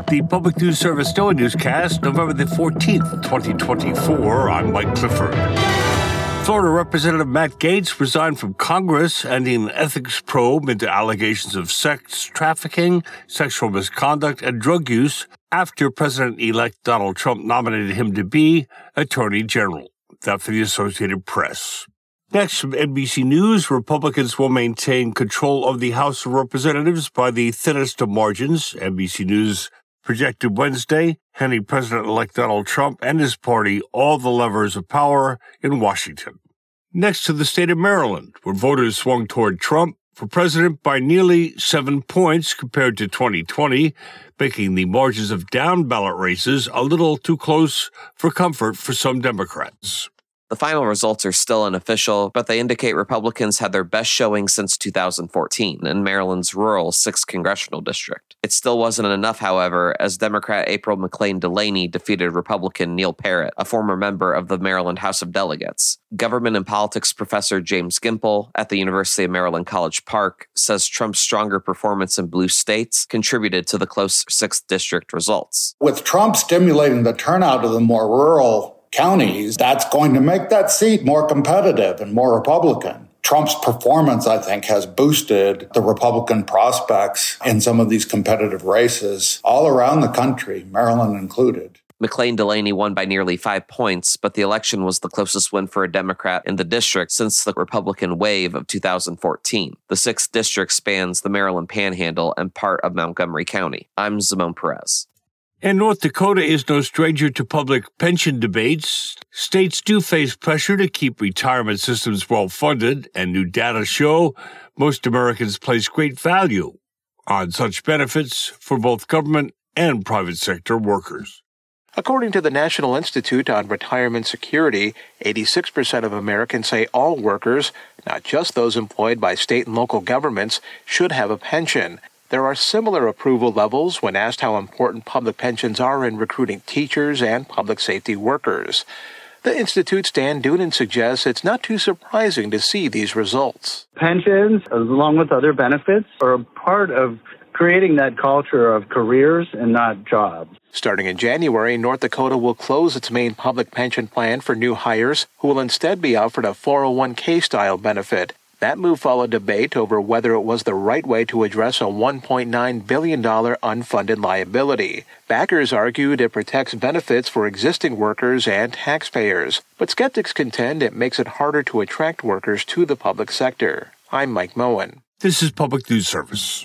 The Public News Service Daily Newscast, November the 14th, 2024. I'm Mike Clifford. Florida Representative Matt Gaetz resigned from Congress, ending an ethics probe into allegations of sex trafficking, sexual misconduct, and drug use after President-elect Donald Trump nominated him to be Attorney General. That for the Associated Press. Next, from NBC News, Republicans will maintain control of the House of Representatives by the thinnest of margins. NBC News projected Wednesday, handing President-elect Donald Trump and his party all the levers of power in Washington. Next to the state of Maryland, where voters swung toward Trump for president by nearly 7 points compared to 2020, making the margins of down-ballot races a little too close for comfort for some Democrats. The final results are still unofficial, but they indicate Republicans had their best showing since 2014 in Maryland's rural 6th congressional district. It still wasn't enough, however, as Democrat April McClain Delaney defeated Republican Neil Parrott, a former member of the Maryland House of Delegates. Government and politics professor James Gimple at the University of Maryland College Park says Trump's stronger performance in blue states contributed to the close 6th district results. With Trump stimulating the turnout of the more rural counties, that's going to make that seat more competitive and more Republican. Trump's performance, I think, has boosted the Republican prospects in some of these competitive races all around the country, Maryland included. McClain Delaney won by nearly 5 points, but the election was the closest win for a Democrat in the district since the Republican wave of 2014. The 6th district spans the Maryland Panhandle and part of Montgomery County. I'm Zimone Perez. And North Dakota is no stranger to public pension debates. States do face pressure to keep retirement systems well-funded, and new data show most Americans place great value on such benefits for both government and private sector workers. According to the National Institute on Retirement Security, 86% of Americans say all workers, not just those employed by state and local governments, should have a pension. There are similar approval levels when asked how important public pensions are in recruiting teachers and public safety workers. The Institute's Dan Doonan suggests it's not too surprising to see these results. Pensions, along with other benefits, are a part of creating that culture of careers and not jobs. Starting in January, North Dakota will close its main public pension plan for new hires who will instead be offered a 401k-style benefit. That move followed debate over whether it was the right way to address a $1.9 billion unfunded liability. Backers argued it protects benefits for existing workers and taxpayers, but skeptics contend it makes it harder to attract workers to the public sector. I'm Mike Moen. This is Public News Service.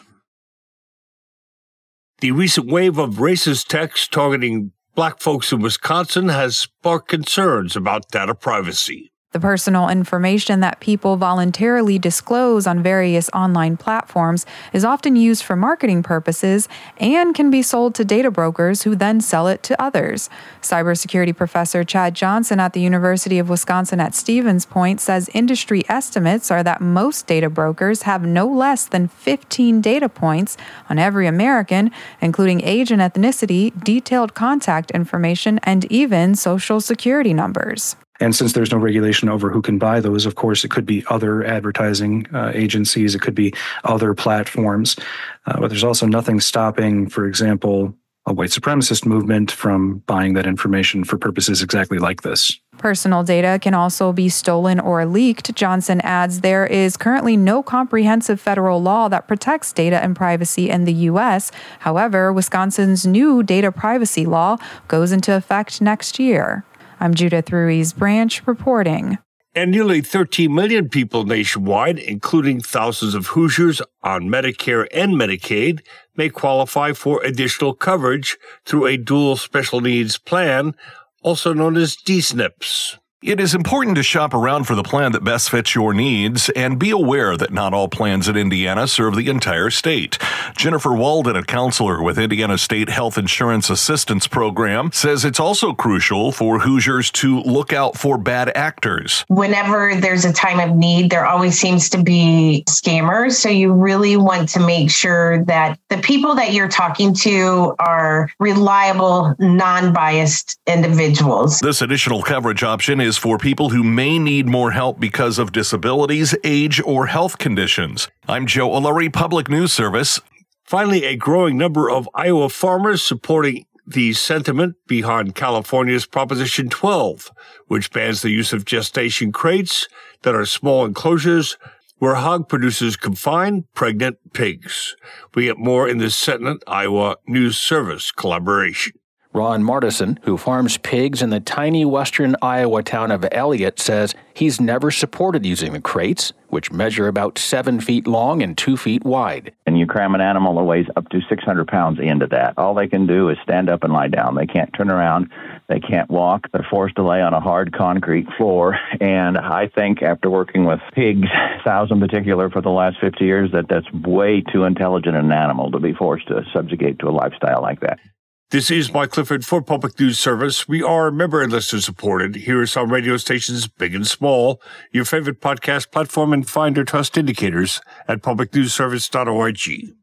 The recent wave of racist texts targeting black folks in Wisconsin has sparked concerns about data privacy. The personal information that people voluntarily disclose on various online platforms is often used for marketing purposes and can be sold to data brokers who then sell it to others. Cybersecurity professor Chad Johnson at the University of Wisconsin at Stevens Point says industry estimates are that most data brokers have no less than 15 data points on every American, including age and ethnicity, detailed contact information, and even social security numbers. And since there's no regulation over who can buy those, of course, it could be other advertising agencies, it could be other platforms. But there's also nothing stopping, for example, a white supremacist movement from buying that information for purposes exactly like this. Personal data can also be stolen or leaked. Johnson adds there is currently no comprehensive federal law that protects data and privacy in the U.S. However, Wisconsin's new data privacy law goes into effect next year. I'm Judith Ruiz-Branch reporting. And nearly 13 million people nationwide, including thousands of Hoosiers on Medicare and Medicaid, may qualify for additional coverage through a dual special needs plan, also known as DSNPs. It is important to shop around for the plan that best fits your needs and be aware that not all plans in Indiana serve the entire state. Jennifer Walden, a counselor with Indiana State Health Insurance Assistance Program, says it's also crucial for Hoosiers to look out for bad actors. Whenever there's a time of need, there always seems to be scammers. So you really want to make sure that the people that you're talking to are reliable, non-biased individuals. This additional coverage option is for people who may need more help because of disabilities, age, or health conditions. I'm Joe O'Leary, Public News Service. Finally, a growing number of Iowa farmers supporting the sentiment behind California's Proposition 12, which bans the use of gestation crates that are small enclosures where hog producers confine pregnant pigs. We get more in this Sentinel Iowa News Service collaboration. Ron Martison, who farms pigs in the tiny western Iowa town of Elliott, says he's never supported using the crates, which measure about 7 feet long and 2 feet wide. And you cram an animal that weighs up to 600 pounds into that. All they can do is stand up and lie down. They can't turn around. They can't walk. They're forced to lay on a hard concrete floor. And I think after working with pigs, sows in particular, for the last 50 years, that's way too intelligent an animal to be forced to subjugate to a lifestyle like that. This is Mike Clifford for Public News Service. We are member and listener supported. Here are some radio stations, big and small, your favorite podcast platform, and find our trust indicators at publicnewsservice.org.